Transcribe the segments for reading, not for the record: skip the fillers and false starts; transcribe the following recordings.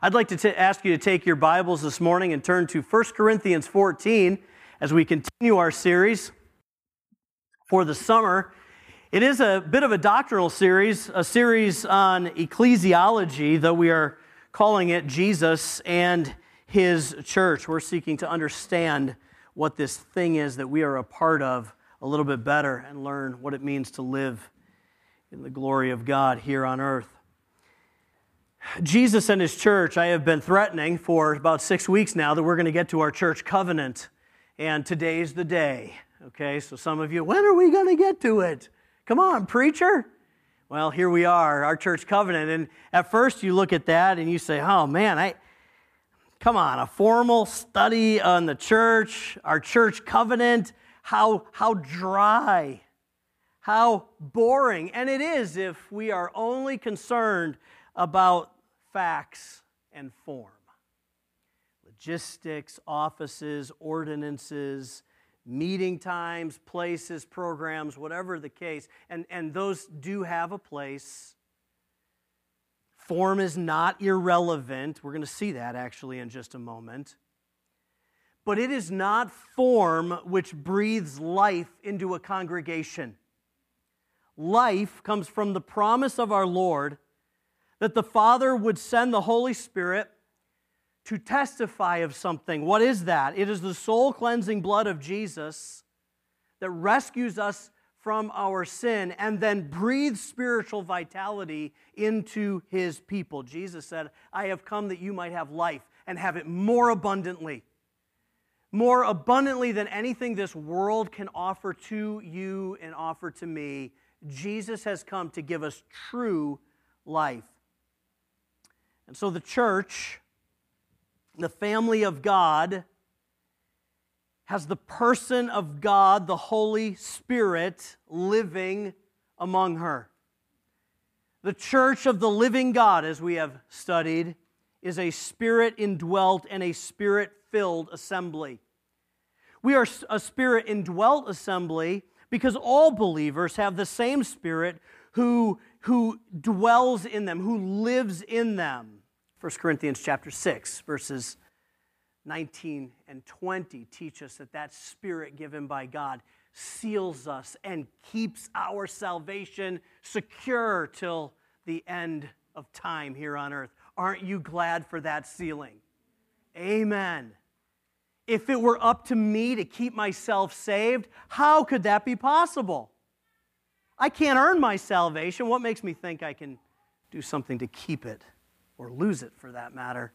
I'd like to ask you to take your Bibles this morning and turn to 1 Corinthians 14 as we continue our series for the summer. It is a bit of a doctrinal series, a series on ecclesiology, though we are calling it Jesus and His church. We're seeking to understand what this thing is that we are a part of a little bit better and learn what it means to live in the glory of God here on earth. Jesus and His church, I have been threatening for about 6 weeks now that we're going to get to our church covenant, and today's the day. Okay, so some of you, when are we going to get to it? Come on, preacher. Well, here we are, our church covenant, and at first you look at that and you say, oh man, come on, a formal study on the church, our church covenant, how dry, how boring. And it is if we are only concerned about facts and form. Logistics, offices, ordinances, meeting times, places, programs, whatever the case. And those do have a place. Form is not irrelevant. We're going to see that actually in just a moment. But it is not form which breathes life into a congregation. Life comes from the promise of our Lord that the Father would send the Holy Spirit to testify of something. What is that? It is the soul-cleansing blood of Jesus that rescues us from our sin and then breathes spiritual vitality into His people. Jesus said, I have come that you might have life and have it more abundantly than anything this world can offer to you and offer to me. Jesus has come to give us true life. And so the church, the family of God, has the person of God, the Holy Spirit, living among her. The church of the living God, as we have studied, is a Spirit-indwelt and a Spirit-filled assembly. We are a Spirit-indwelt assembly because all believers have the same Spirit who dwells in them, who lives in them. 1 Corinthians chapter 6, verses 19 and 20 teach us that Spirit given by God seals us and keeps our salvation secure till the end of time here on earth. Aren't you glad for that sealing? Amen. If it were up to me to keep myself saved, how could that be possible? I can't earn my salvation. What makes me think I can do something to keep it or lose it for that matter?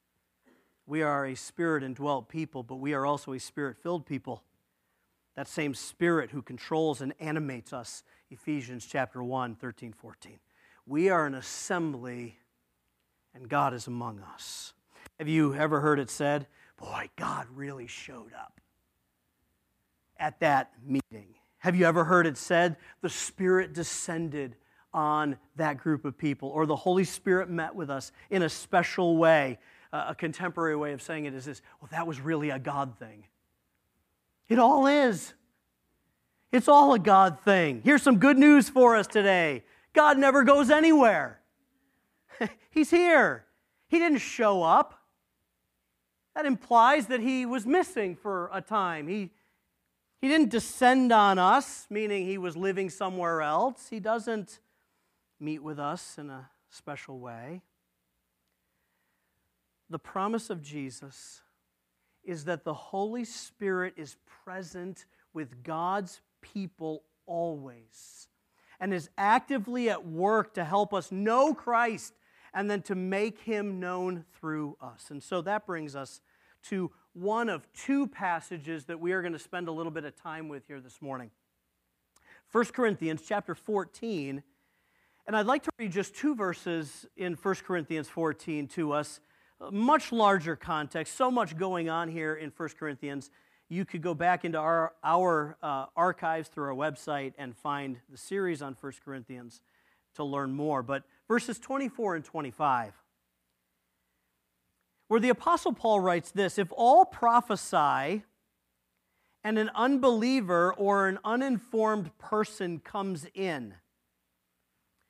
We are a Spirit-indwelt people, but we are also a Spirit-filled people. That same Spirit who controls and animates us, Ephesians chapter 1, 13, 14. We are an assembly, and God is among us. Have you ever heard it said, boy, God really showed up at that meeting? Have you ever heard it said, the Spirit descended on that group of people, or the Holy Spirit met with us in a special way? A contemporary way of saying it is this, well, that was really a God thing. It all is. It's all a God thing. Here's some good news for us today. God never goes anywhere. He's here. He didn't show up. That implies that He was missing for a time. He didn't descend on us, meaning He was living somewhere else. He doesn't meet with us in a special way. The promise of Jesus is that the Holy Spirit is present with God's people always and is actively at work to help us know Christ and then to make Him known through us. And so that brings us to one of two passages that we are going to spend a little bit of time with here this morning. 1 Corinthians chapter 14, and I'd like to read just two verses in 1 Corinthians 14 to us. A much larger context, so much going on here in 1 Corinthians. You could go back into our archives through our website and find the series on 1 Corinthians to learn more. But verses 24 and 25, where the Apostle Paul writes this, if all prophesy and an unbeliever or an uninformed person comes in,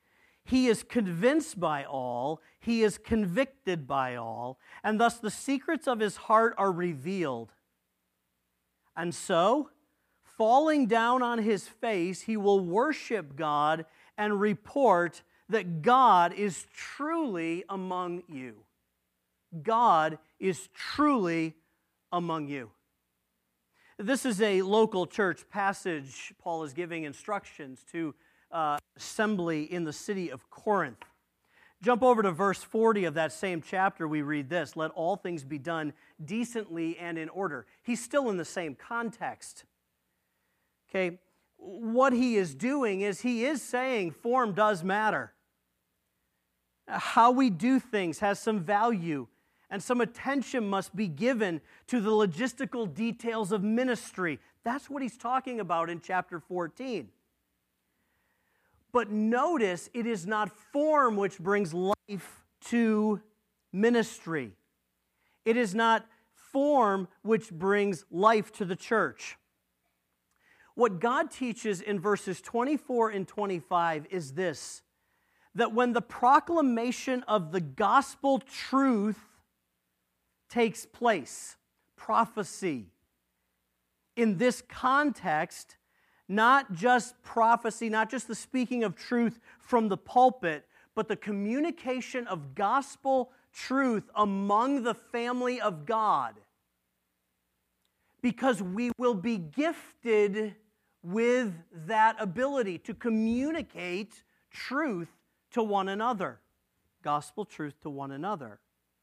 He is convinced by all, he is convicted by all, and thus the secrets of his heart are revealed. And so, falling down on his face, he will worship God and report that God is truly among you. God is truly among you. This is a local church passage. Paul is giving instructions to assembly in the city of Corinth. Jump over to verse 40 of that same chapter. We read this: let all things be done decently and in order. He's still in the same context. Okay, what he is doing is he is saying form does matter. How we do things has some value, and some attention must be given to the logistical details of ministry. That's what he's talking about in chapter 14. But notice, it is not form which brings life to ministry. It is not form which brings life to the church. What God teaches in verses 24 and 25 is this: that when the proclamation of the gospel truth takes place, prophecy, in this context, not just prophecy, not just the speaking of truth from the pulpit, but the communication of gospel truth among the family of God. Because we will be gifted with that ability to communicate truth to one another. Gospel truth to one another.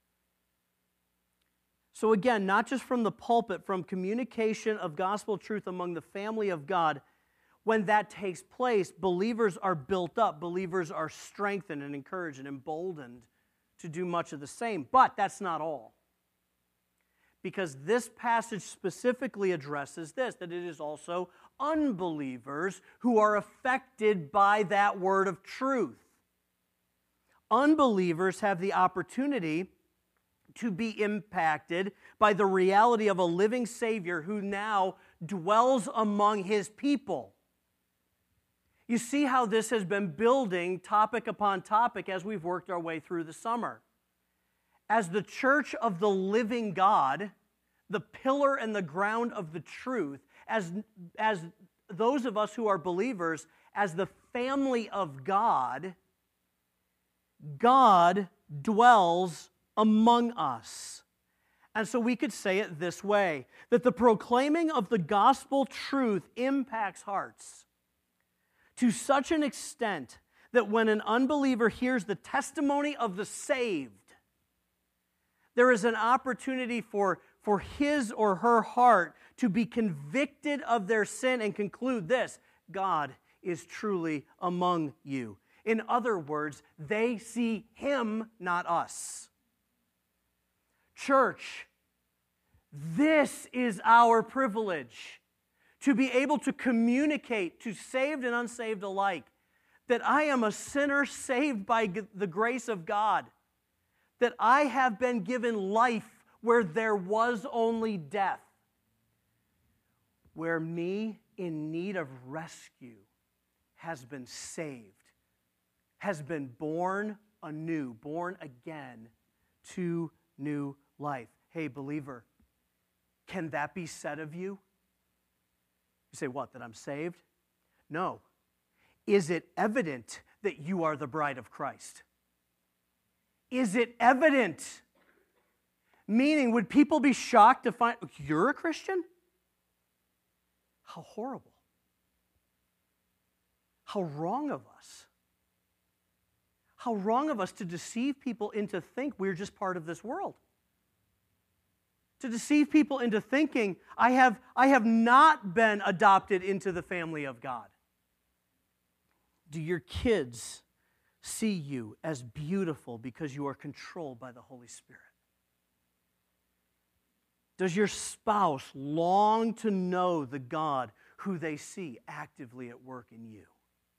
So again, not just from the pulpit, from communication of gospel truth among the family of God. When that takes place, believers are built up, believers are strengthened and encouraged and emboldened to do much of the same. But that's not all. Because this passage specifically addresses this, that it is also unbelievers who are affected by that word of truth. Unbelievers have the opportunity to be impacted by the reality of a living Savior who now dwells among his people. You see how this has been building topic upon topic as we've worked our way through the summer. As the church of the living God, the pillar and the ground of the truth, as those of us who are believers, as the family of God, God dwells among us. And so we could say it this way, that the proclaiming of the gospel truth impacts hearts to such an extent that when an unbeliever hears the testimony of the saved, there is an opportunity for his or her heart to be convicted of their sin and conclude this: God is truly among you. In other words, they see him, not us. Church, this is our privilege, to be able to communicate to saved and unsaved alike that I am a sinner saved by the grace of God, that I have been given life where there was only death, where me in need of rescue has been saved, has been born anew, born again to new life. Hey, believer, can that be said of you? You say, what, that I'm saved? No. Is it evident that you are the bride of Christ? Is it evident? Meaning, would people be shocked to find, you're a Christian? How horrible. How wrong of us. How wrong of us to deceive people into think we're just part of this world. To deceive people into thinking, I have not been adopted into the family of God. Do your kids see you as beautiful because you are controlled by the Holy Spirit? Does your spouse long to know the God who they see actively at work in you?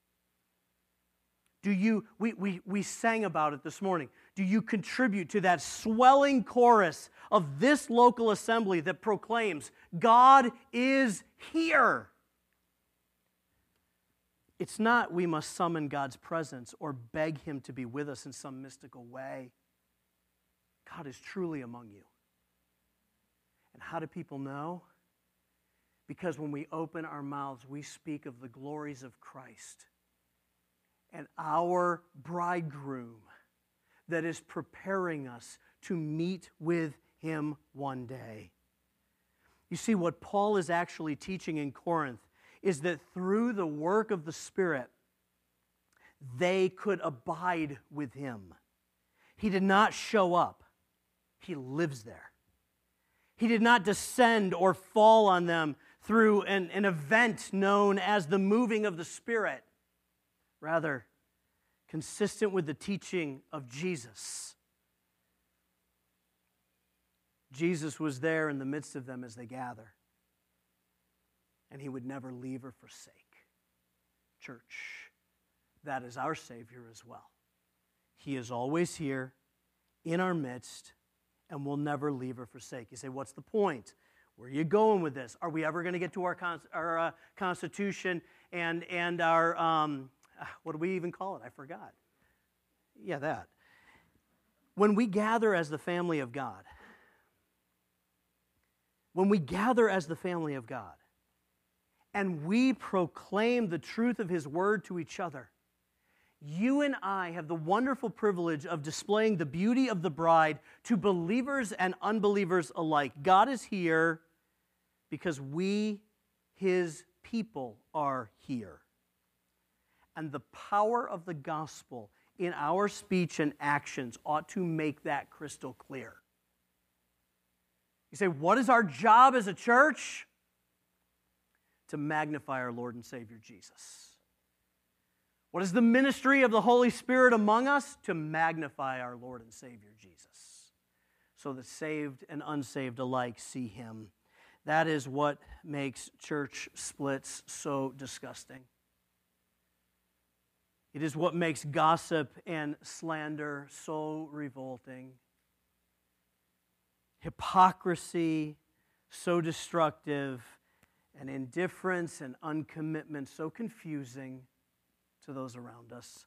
Do you, we sang about it this morning, do you contribute to that swelling chorus of this local assembly that proclaims, God is here? It's not we must summon God's presence or beg Him to be with us in some mystical way. God is truly among you. And how do people know? Because when we open our mouths, we speak of the glories of Christ and our bridegroom that is preparing us to meet with Him one day. You see, what Paul is actually teaching in Corinth is that through the work of the Spirit, they could abide with Him. He did not show up. He lives there. He did not descend or fall on them through an event known as the moving of the Spirit. Rather, consistent with the teaching of Jesus. Jesus was there in the midst of them as they gather. And He would never leave or forsake. Church, that is our Savior as well. He is always here, in our midst, and will never leave or forsake. You say, what's the point? Where are you going with this? Are we ever going to get to our Constitution and our, what do we even call it? I forgot. Yeah, that. When we gather as the family of God, and we proclaim the truth of His Word to each other, you and I have the wonderful privilege of displaying the beauty of the bride to believers and unbelievers alike. God is here because we, His people, are here. And the power of the gospel in our speech and actions ought to make that crystal clear. You say, what is our job as a church? To magnify our Lord and Savior Jesus. What is the ministry of the Holy Spirit among us? To magnify our Lord and Savior Jesus, so that saved and unsaved alike see Him. That is what makes church splits so disgusting. It is what makes gossip and slander so revolting. Hypocrisy so destructive, and indifference and uncommitment so confusing to those around us.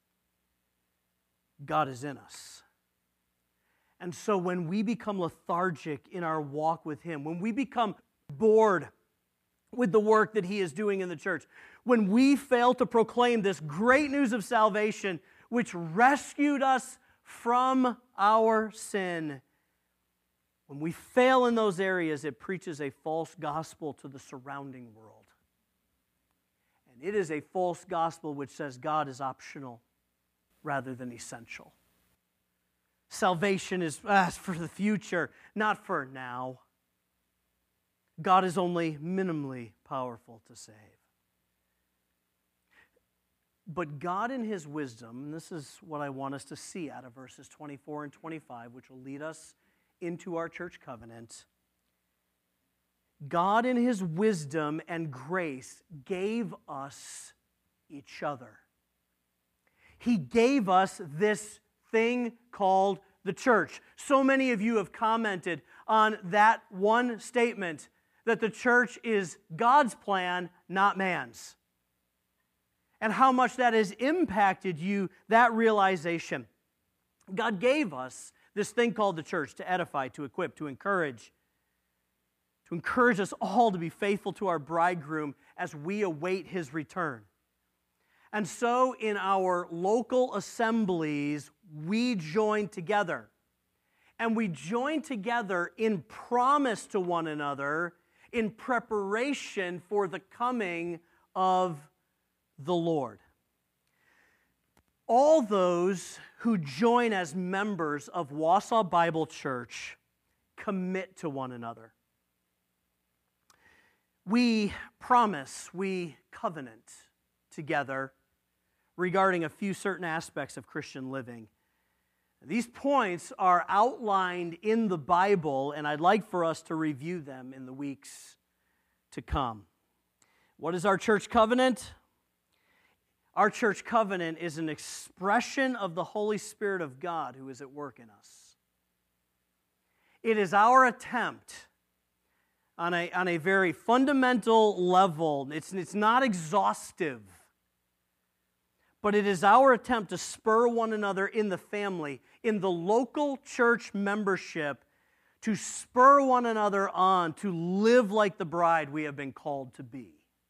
God is in us. And so when we become lethargic in our walk with Him, when we become bored with the work that He is doing in the church, when we fail to proclaim this great news of salvation, which rescued us from our sin, when we fail in those areas, it preaches a false gospel to the surrounding world. And it is a false gospel which says God is optional rather than essential. Salvation is for the future, not for now. God is only minimally powerful to save. But God in His wisdom, and this is what I want us to see out of verses 24 and 25, which will lead us into our church covenant. God in His wisdom and grace gave us each other. He gave us this thing called the church. So many of you have commented on that one statement, that the church is God's plan, not man's. And how much that has impacted you, that realization. God gave us this thing called the church to edify, to equip, to encourage us all to be faithful to our bridegroom as we await His return. And so in our local assemblies, we join together. And we join together in promise to one another in preparation for the coming of the Lord. All those who join as members of Wausau Bible Church commit to one another. We promise, we covenant together regarding a few certain aspects of Christian living. These points are outlined in the Bible, and I'd like for us to review them in the weeks to come. What is our church covenant? Our church covenant is an expression of the Holy Spirit of God who is at work in us. It is our attempt on a very fundamental level. It's not exhaustive. but it is our attempt to spur one another in the family, in the local church membership, to spur one another on to live like the bride we have been called to be.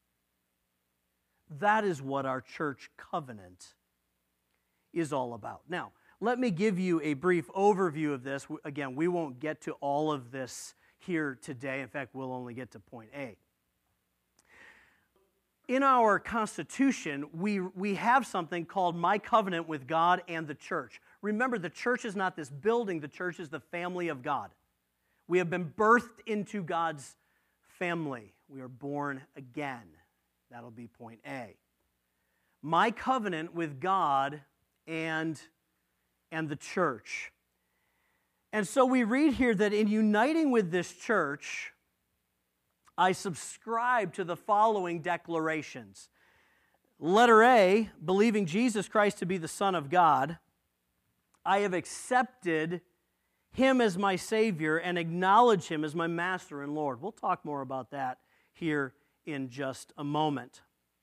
That is what our church covenant is all about. Now, let me give you a brief overview of this. Again, we won't get to all of this here today. In fact, we'll only get to point A. In our Constitution, we have something called My Covenant with God and the church. Remember, the church is not this building. The church is the family of God. We have been birthed into God's family. We are born again. That'll be point A. My covenant with God and the church. And so we read here that in uniting with this church, I subscribe to the following declarations. Letter A, believing Jesus Christ to be the Son of God, I have accepted Him as my Savior and acknowledge Him as my Master and Lord. We'll talk more about that here in just a moment.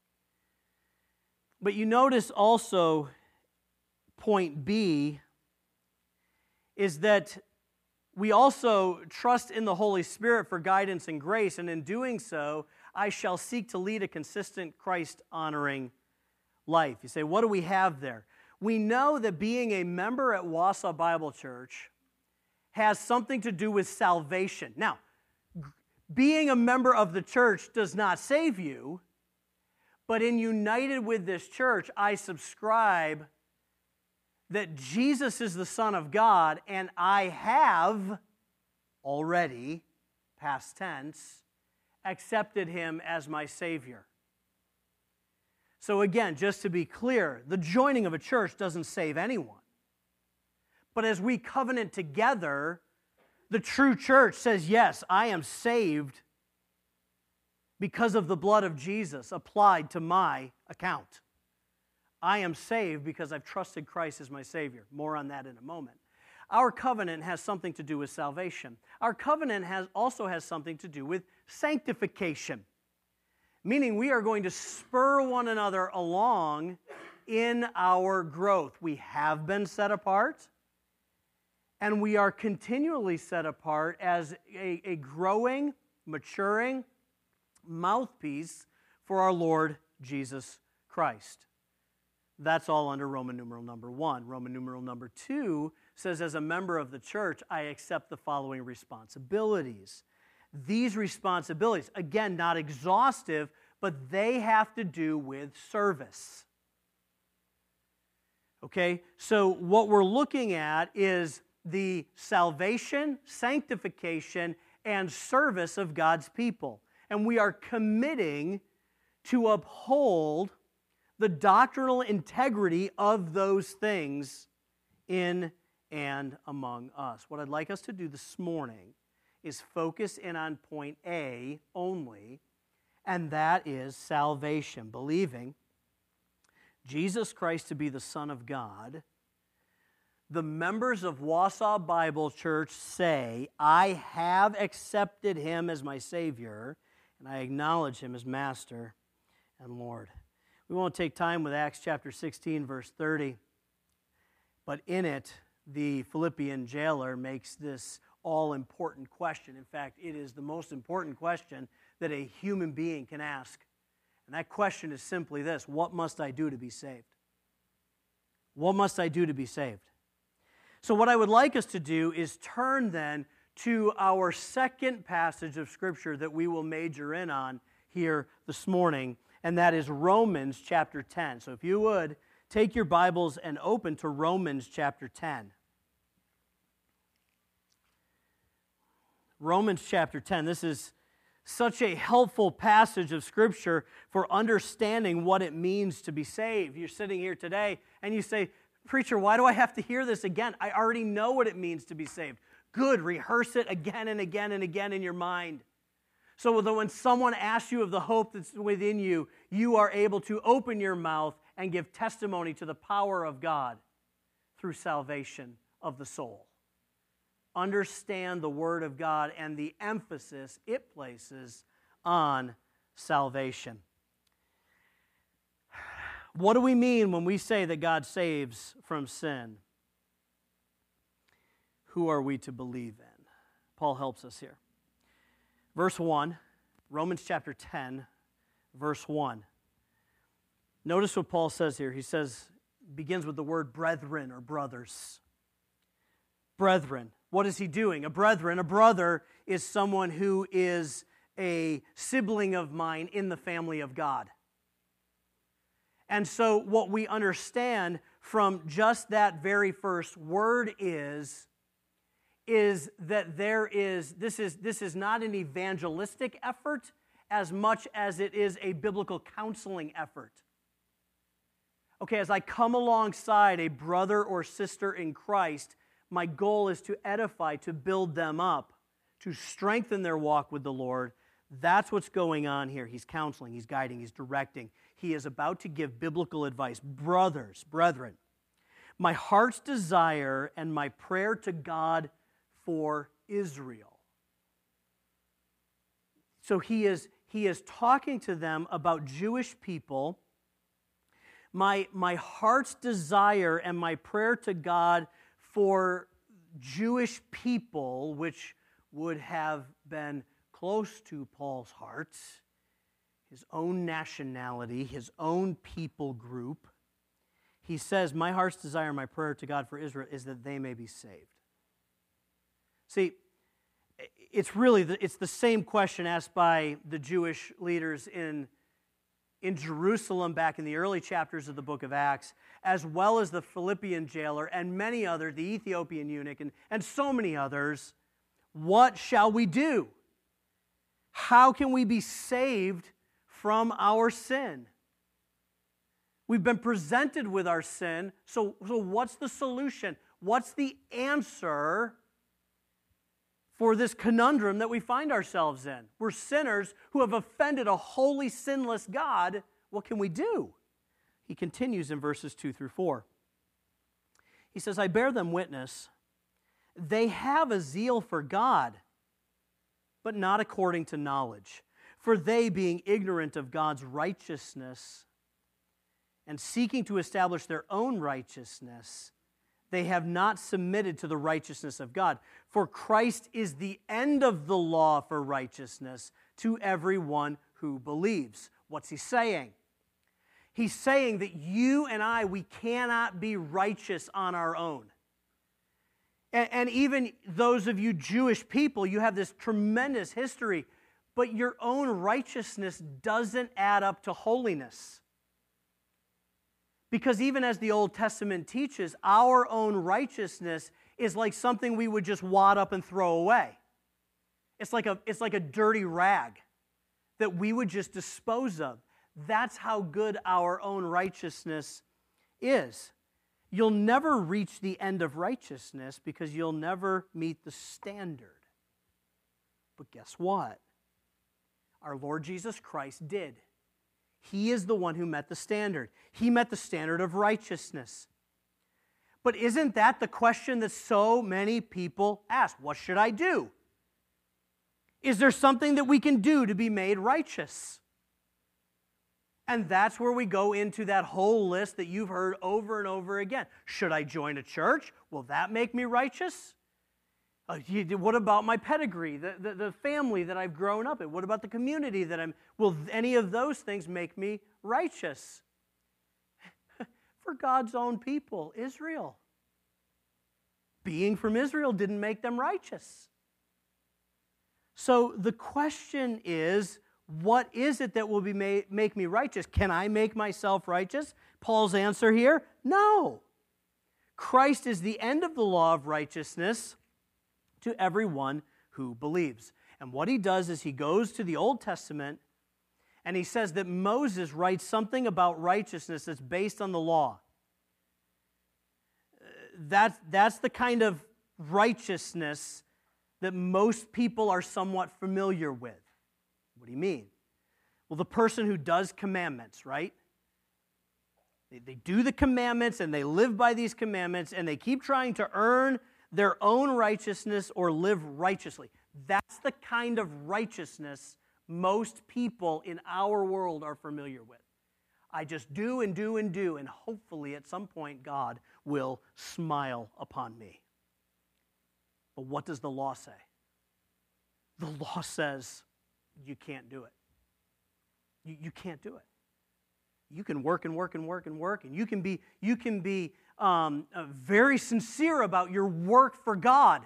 But you notice also point B is that we also trust in the Holy Spirit for guidance and grace, and in doing so, I shall seek to lead a consistent Christ-honoring life. You say, what do we have there? We know that being a member at Wausau Bible Church has something to do with salvation. Now, being a member of the church does not save you, but in united with this church, I subscribe that Jesus is the Son of God, and I have already, past tense, accepted Him as my Savior. So again, just to be clear, the joining of a church doesn't save anyone. But as we covenant together, the true church says, yes, I am saved because of the blood of Jesus applied to my account. I am saved because I've trusted Christ as my Savior. More on that in a moment. Our covenant has something to do with salvation. Our covenant also has something to do with sanctification, meaning we are going to spur one another along in our growth. We have been set apart, and we are continually set apart as a growing, maturing mouthpiece for our Lord Jesus Christ. That's all under Roman numeral number 1. Roman numeral number 2 says, as a member of the church, I accept the following responsibilities. These responsibilities, again, not exhaustive, but they have to do with service. Okay, so what we're looking at is the salvation, sanctification, and service of God's people. And we are committing to uphold the doctrinal integrity of those things in and among us. What I'd like us to do this morning is focus in on point A only, and that is salvation, believing Jesus Christ to be the Son of God. The members of Wausau Bible Church say, I have accepted Him as my Savior, and I acknowledge Him as Master and Lord. We won't take time with Acts chapter 16, verse 30, but in it, the Philippian jailer makes this all-important question. In fact, it is the most important question that a human being can ask. And that question is simply this: what must I do to be saved? What must I do to be saved? So what I would like us to do is turn then to our second passage of Scripture that we will major in on here this morning, and that is Romans chapter 10. So if you would, take your Bibles and open to Romans chapter 10. Romans chapter 10. This is such a helpful passage of Scripture for understanding what it means to be saved. You're sitting here today and you say, preacher, why do I have to hear this again? I already know what it means to be saved. Good, rehearse it again and again and again in your mind. So that when someone asks you of the hope that's within you, you are able to open your mouth and give testimony to the power of God through salvation of the soul. Understand the Word of God and the emphasis it places on salvation. What do we mean when we say that God saves from sin? Who are we to believe in? Paul helps us here. Verse 1, Romans chapter 10, verse 1. Notice what Paul says here. He begins with the word brethren or brothers. Brethren. What is he doing? A brother is someone who is a sibling of mine in the family of God. And so what we understand from just that very first word is that this is not an evangelistic effort as much as it is a biblical counseling effort. Okay, as I come alongside a brother or sister in Christ, my goal is to edify, to build them up, to strengthen their walk with the Lord. That's what's going on here. He's counseling, he's guiding, he's directing. He is about to give biblical advice. Brothers, brethren, my heart's desire and my prayer to God for Israel. So he is talking to them about Jewish people. My heart's desire and my prayer to God for Jewish people, which would have been close to Paul's heart, his own nationality, his own people group. He says, my heart's desire and my prayer to God for Israel is that they may be saved. See, it's the same question asked by the Jewish leaders in Jerusalem back in the early chapters of the book of Acts, as well as the Philippian jailer and many others, the Ethiopian eunuch, and so many others. What shall we do? How can we be saved from our sin? We've been presented with our sin, so what's the solution? What's the answer for this conundrum that we find ourselves in? We're sinners who have offended a holy, sinless God. What can we do? He continues in verses 2 through 4. He says, I bear them witness. They have a zeal for God, but not according to knowledge. For they, being ignorant of God's righteousness and seeking to establish their own righteousness, they have not submitted to the righteousness of God. For Christ is the end of the law for righteousness to everyone who believes. What's he saying? He's saying that you and I, we cannot be righteous on our own. And even those of you Jewish people, you have this tremendous history, but your own righteousness doesn't add up to holiness. Because even as the Old Testament teaches, our own righteousness is like something we would just wad up and throw away. It's like a dirty rag that we would just dispose of. That's how good our own righteousness is. You'll never reach the end of righteousness because you'll never meet the standard. But guess what? Our Lord Jesus Christ did. He is the one who met the standard. He met the standard of righteousness. But isn't that the question that so many people ask? What should I do? Is there something that we can do to be made righteous? And that's where we go into that whole list that you've heard over and over again. Should I join a church? Will that make me righteous? What about my pedigree, the family that I've grown up in? What about the community that I'm... Will any of those things make me righteous? For God's own people, Israel. Being from Israel didn't make them righteous. So the question is, what is it that will make me righteous? Can I make myself righteous? Paul's answer here, no. Christ is the end of the law of righteousness to everyone who believes. And what he does is he goes to the Old Testament and he says that Moses writes something about righteousness that's based on the law. That's the kind of righteousness that most people are somewhat familiar with. What do you mean? Well, the person who does commandments, right? They do the commandments and they live by these commandments and they keep trying to earn their own righteousness or live righteously. That's the kind of righteousness most people in our world are familiar with. I just do and do and do, and hopefully at some point God will smile upon me. But what does the law say? The law says you can't do it. You can't do it. You can work and work and work and work, and you can be very sincere about your work for God.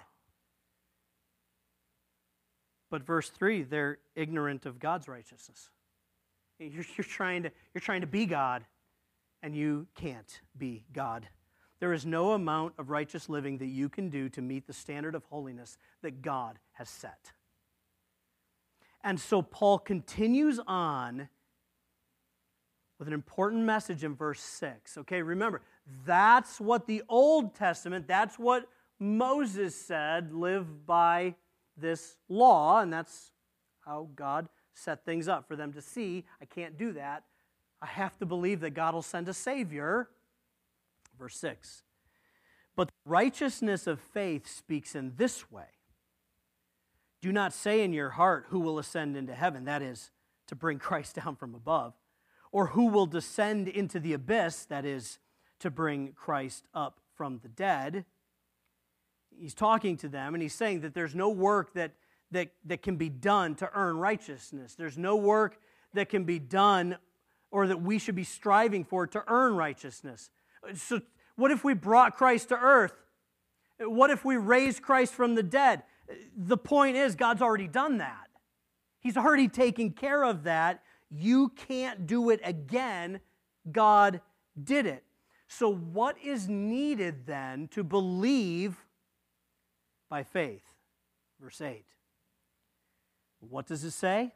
But verse 3, they're ignorant of God's righteousness. You're trying to be God, and you can't be God. There is no amount of righteous living that you can do to meet the standard of holiness that God has set. And so Paul continues on with an important message in verse 6. Okay, remember, that's what the Old Testament, that's what Moses said, live by this law, and that's how God set things up for them to see. I can't do that. I have to believe that God will send a Savior. Verse 6. But the righteousness of faith speaks in this way. Do not say in your heart, who will ascend into heaven, that is, to bring Christ down from above, or who will descend into the abyss, that is, to bring Christ up from the dead. He's talking to them, and he's saying that there's no work that can be done to earn righteousness. There's no work that can be done or that we should be striving for to earn righteousness. So what if we brought Christ to earth? What if we raised Christ from the dead? The point is, God's already done that. He's already taken care of that. You can't do it again. God did it. So what is needed then to believe by faith? Verse 8. What does it say?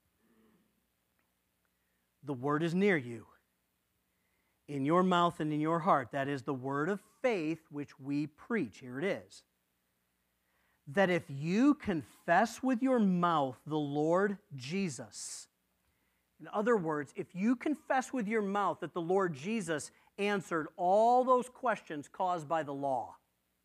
The word is near you, in your mouth and in your heart. That is the word of faith which we preach. Here it is. That if you confess with your mouth the Lord Jesus, in other words, if you confess with your mouth that the Lord Jesus answered all those questions caused by the law,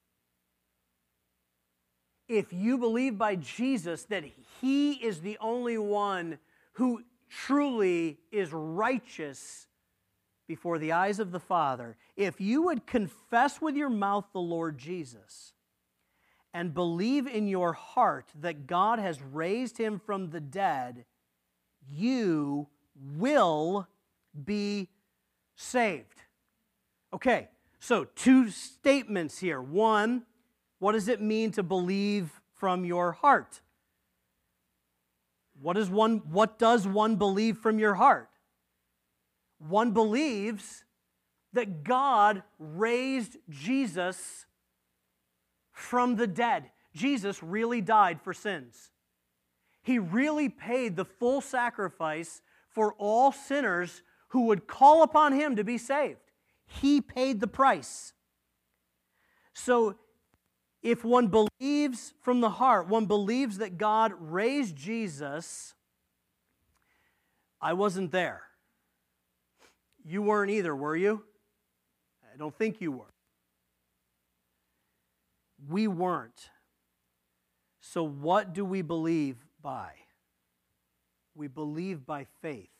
if you believe by Jesus that He is the only one who truly is righteous before the eyes of the Father, if you would confess with your mouth the Lord Jesus and believe in your heart that God has raised Him from the dead, you will be saved. Okay, so two statements here. One, what does it mean to believe from your heart? What does one believe from your heart? One believes that God raised Jesus from the dead. Jesus really died for sins. He really paid the full sacrifice for all sinners who would call upon Him to be saved. He paid the price. So, if one believes from the heart, one believes that God raised Jesus. I wasn't there. You weren't either, were you? I don't think you were. We weren't. So what do we believe by? We believe by faith.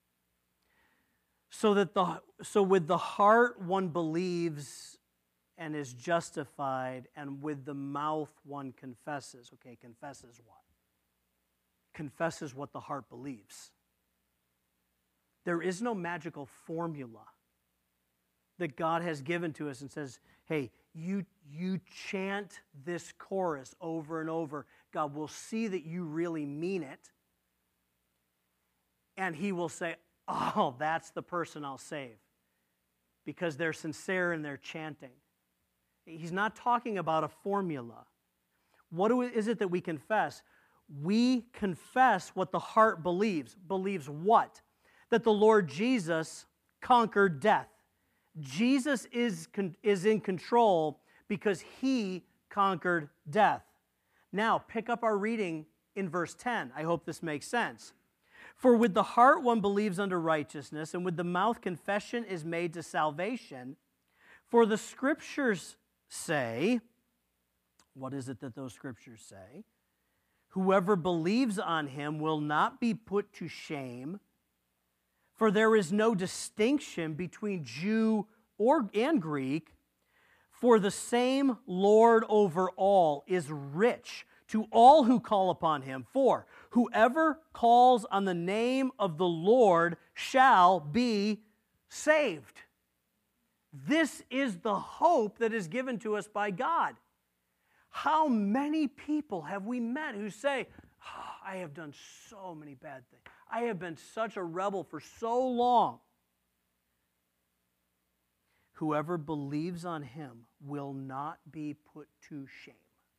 So with the heart one believes and is justified, and with the mouth one confesses. Okay, confesses what? Confesses what the heart believes. There is no magical formula that God has given to us and says, hey, you chant this chorus over and over. God will see that you really mean it, and He will say, oh, that's the person I'll save, because they're sincere in their chanting. He's not talking about a formula. What is it that we confess? We confess what the heart believes. Believes what? That the Lord Jesus conquered death. Jesus is in control because He conquered death. Now, pick up our reading in verse 10. I hope this makes sense. For with the heart one believes unto righteousness, and with the mouth confession is made to salvation. For the Scriptures say, what is it that those Scriptures say? Whoever believes on Him will not be put to shame, For there is no distinction between Jew and Greek, for the same Lord over all is rich to all who call upon him. For whoever calls on the name of the Lord shall be saved. This is the hope that is given to us by God. How many people have we met who say, oh, I have done so many bad things. I have been such a rebel for so long. Whoever believes on him will not be put to shame.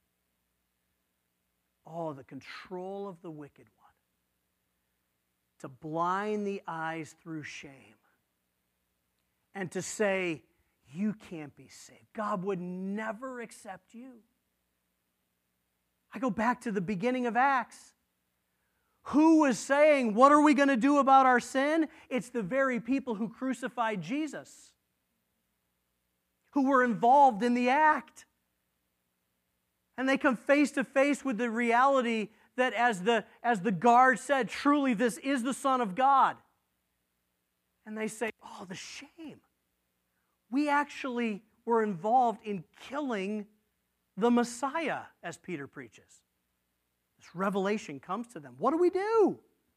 Oh, the control of the wicked one. To blind the eyes through shame. And to say, you can't be saved. God would never accept you. I go back to the beginning of Acts. Who was saying, what are we going to do about our sin? It's the very people who crucified Jesus, who were involved in the act. And they come face to face with the reality that as the guard said, truly this is the Son of God. And they say, oh, the shame. We actually were involved in killing the Messiah, as Peter preaches. This revelation comes to them. What do we do?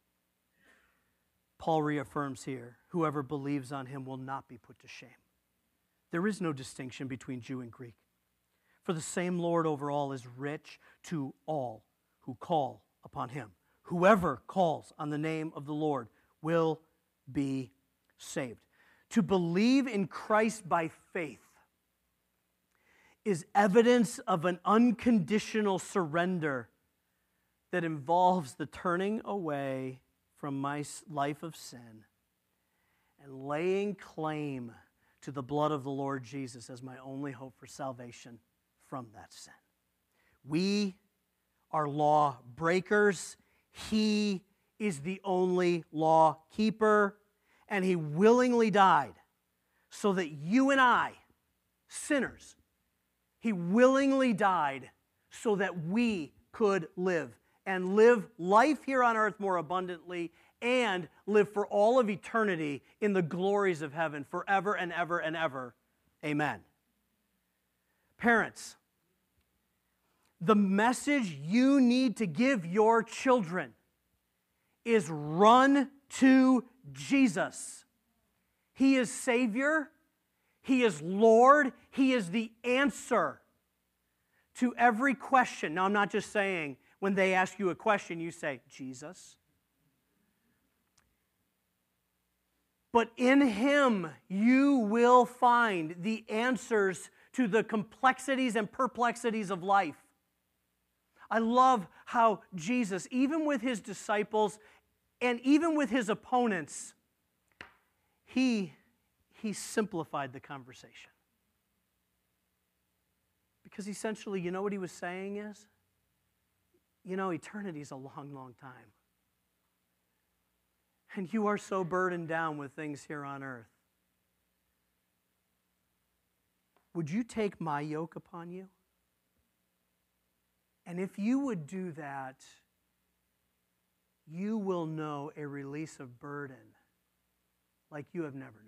Paul reaffirms here, whoever believes on him will not be put to shame. There is no distinction between Jew and Greek. For the same Lord over all is rich to all who call upon him. Whoever calls on the name of the Lord will be saved. To believe in Christ by faith is evidence of an unconditional surrender that involves the turning away from my life of sin and laying claim to the blood of the Lord Jesus as my only hope for salvation from that sin. We are law breakers. He is the only law keeper, and he willingly died so that you and I, sinners, he willingly died so that we could live and live life here on earth more abundantly and live for all of eternity in the glories of heaven forever and ever and ever. Amen. Parents, the message you need to give your children is run to Jesus. He is Savior. He is Lord. He is the answer to every question. Now, I'm not just saying when they ask you a question, you say, Jesus. But in Him, you will find the answers to the complexities and perplexities of life. I love how Jesus, even with His disciples and even with His opponents, He simplified the conversation. Because essentially, you know what He was saying is, you know, eternity is a long, long time. And you are so burdened down with things here on earth. Would you take my yoke upon you? And if you would do that, you will know a release of burden like you have never known.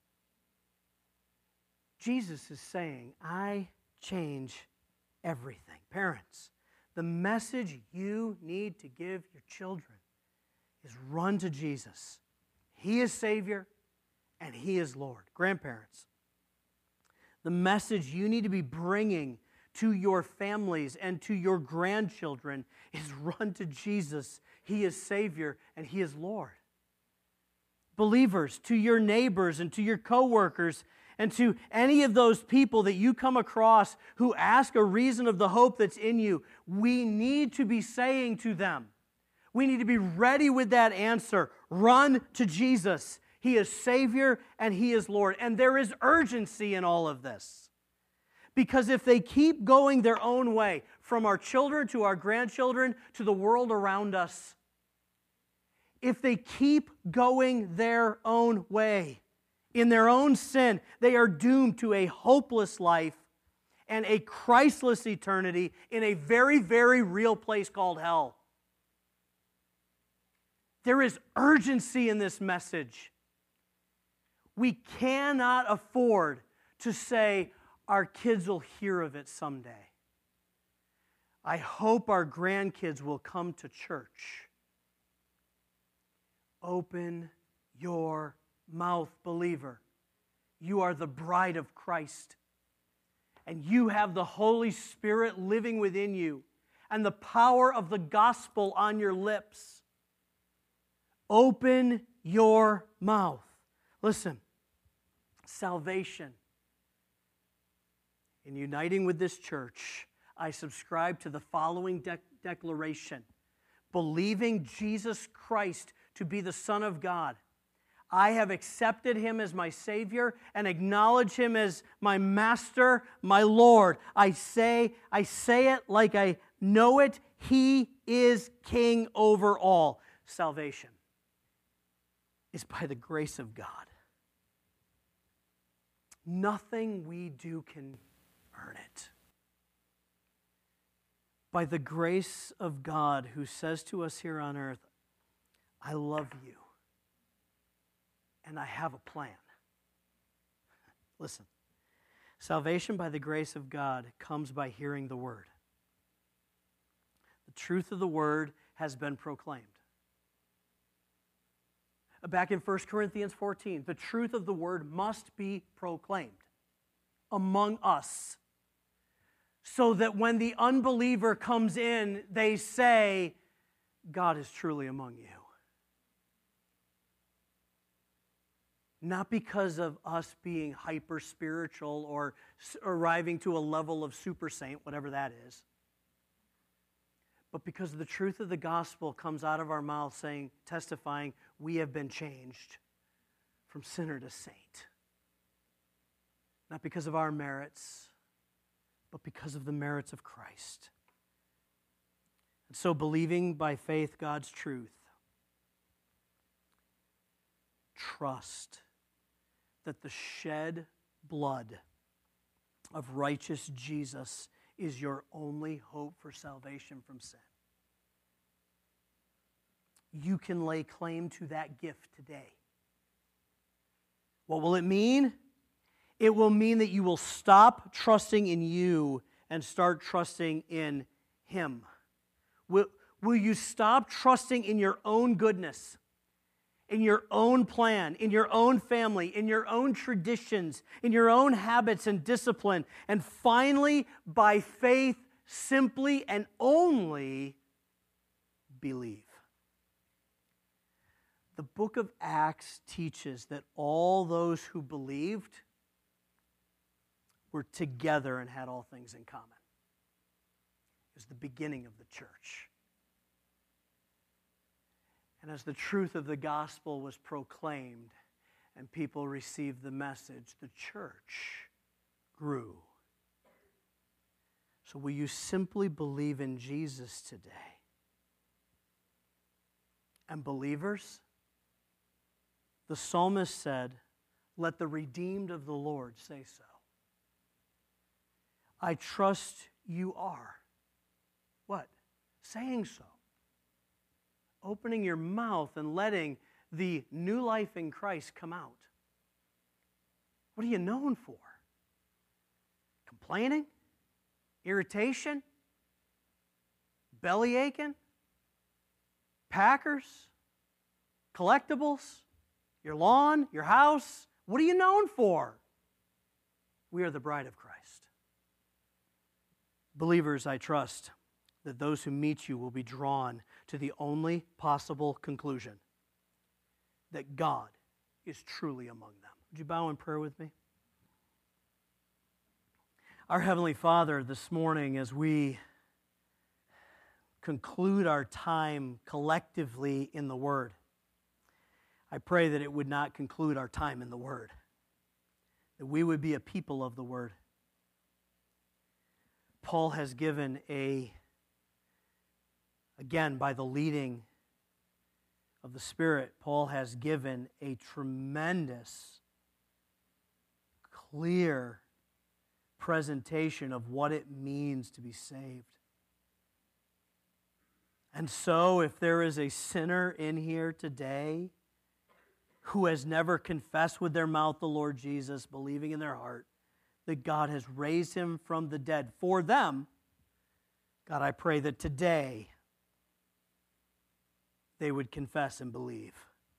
Jesus is saying, I change everything. Parents, the message you need to give your children is run to Jesus. He is Savior and He is Lord. Grandparents, the message you need to be bringing to your families and to your grandchildren is run to Jesus. He is Savior and He is Lord. Believers, to your neighbors and to your coworkers and to any of those people that you come across who ask a reason of the hope that's in you, we need to be saying to them, we need to be ready with that answer. Run to Jesus. He is Savior and He is Lord. And there is urgency in all of this. Because if they keep going their own way, from our children to our grandchildren to the world around us, if they keep going their own way, in their own sin, they are doomed to a hopeless life and a Christless eternity in a very, very real place called hell. There is urgency in this message. We cannot afford to say our kids will hear of it someday. I hope our grandkids will come to church. Open your mouth, believer. You are the bride of Christ. And you have the Holy Spirit living within you and the power of the gospel on your lips. Open your mouth. Listen, salvation. In uniting with this church, I subscribe to the following declaration. Believing Jesus Christ to be the Son of God, I have accepted Him as my Savior and acknowledge Him as my Master, my Lord. I say it like I know it. He is King over all. Salvation is by the grace of God. Nothing we do can earn it. By the grace of God who says to us here on earth, I love you and I have a plan. Listen, salvation by the grace of God comes by hearing the word. The truth of the word has been proclaimed. Back in 1 Corinthians 14, the truth of the word must be proclaimed among us, so that when the unbeliever comes in, they say, God is truly among you. Not because of us being hyper-spiritual or arriving to a level of super saint, whatever that is, but because the truth of the gospel comes out of our mouth saying, testifying, we have been changed from sinner to saint. Not because of our merits, but because of the merits of Christ. And so believing by faith God's truth, trust that the shed blood of righteous Jesus is your only hope for salvation from sin. You can lay claim to that gift today. What will it mean? It will mean that you will stop trusting in you and start trusting in Him. Will you stop trusting in your own goodness, in your own plan, in your own family, in your own traditions, in your own habits and discipline, and finally, by faith, simply and only believe? The book of Acts teaches that all those who believed were together and had all things in common. It was the beginning of the church. And as the truth of the gospel was proclaimed and people received the message, the church grew. So will you simply believe in Jesus today? And believers, the psalmist said, let the redeemed of the Lord say so. I trust you are. What? Saying so. Opening your mouth and letting the new life in Christ come out. What are you known for? Complaining? Irritation? Belly aching? Packers? Collectibles? Your lawn? Your house? What are you known for? We are the bride of Christ. Believers, I trust that those who meet you will be drawn to the only possible conclusion, that God is truly among them. Would you bow in prayer with me? Our Heavenly Father, this morning as we conclude our time collectively in the Word, I pray that it would not conclude our time in the Word, that we would be a people of the Word. Paul has given again, by the leading of the Spirit, Paul has given a tremendous, clear presentation of what it means to be saved. And so, if there is a sinner in here today who has never confessed with their mouth the Lord Jesus, believing in their heart that God has raised him from the dead. For them, God, I pray that today they would confess and believe.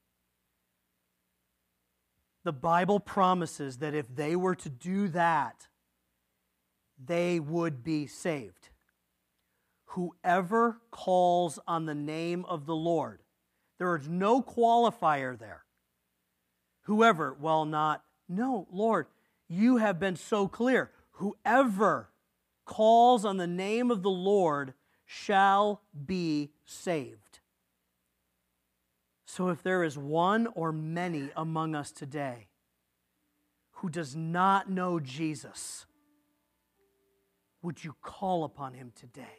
The Bible promises that if they were to do that, they would be saved. Whoever calls on the name of the Lord, there is no qualifier there. Whoever, no, Lord, you have been so clear. Whoever calls on the name of the Lord shall be saved. So if there is one or many among us today who does not know Jesus, would you call upon him today?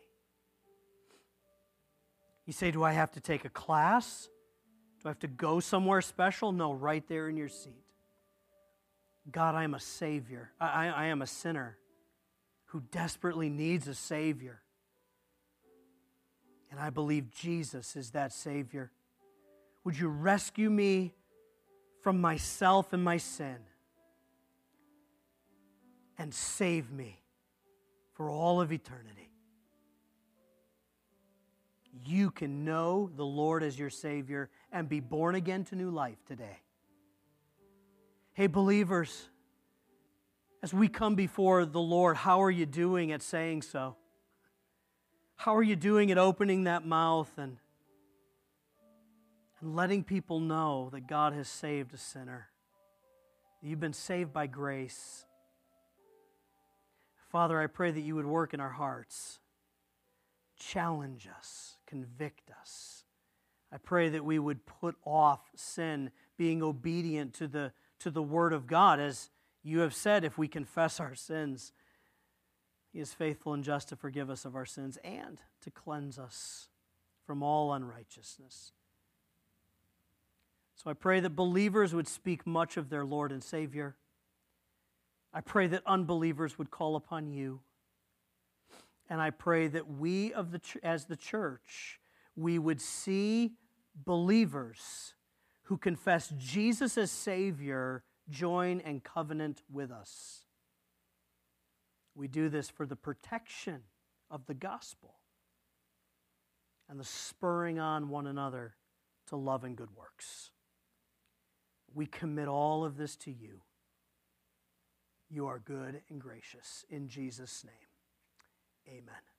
You say, do I have to take a class? Do I have to go somewhere special? No, right there in your seat. God, I am a Savior. I am a sinner who desperately needs a Savior. And I believe Jesus is that Savior. Would you rescue me from myself and my sin and save me for all of eternity? You can know the Lord as your Savior and be born again to new life today. Hey, believers, as we come before the Lord, how are you doing at saying so? How are you doing at opening that mouth and letting people know that God has saved a sinner? You've been saved by grace. Father, I pray that you would work in our hearts. Challenge us, convict us. I pray that we would put off sin, being obedient to the Word of God. As you have said, if we confess our sins, he is faithful and just to forgive us of our sins and to cleanse us from all unrighteousness. So I pray that believers would speak much of their Lord and Savior. I pray that unbelievers would call upon you. And I pray that we, as the church, we would see believers who confess Jesus as Savior join and covenant with us. We do this for the protection of the gospel and the spurring on one another to love and good works. We commit all of this to you. You are good and gracious. In Jesus' name, amen.